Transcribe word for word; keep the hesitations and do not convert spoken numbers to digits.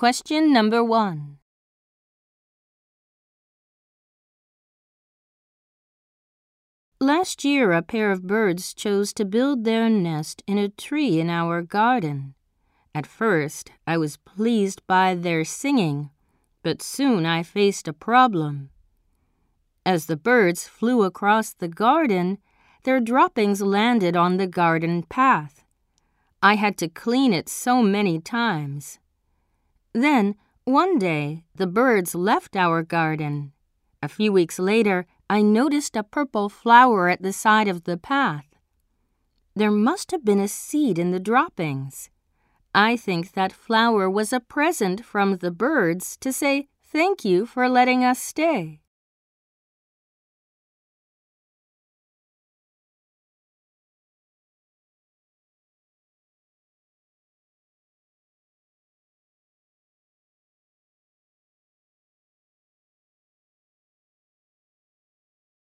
Question number one. Last year, a pair of birds chose to build their nest in a tree in our garden. At first, I was pleased by their singing, but soon I faced a problem. As the birds flew across the garden, their droppings landed on the garden path. I had to clean it so many times. Then, one day, the birds left our garden. A few weeks later, I noticed a purple flower at the side of the path. There must have been a seed in the droppings. I think that flower was a present from the birds to say thank you for letting us stay.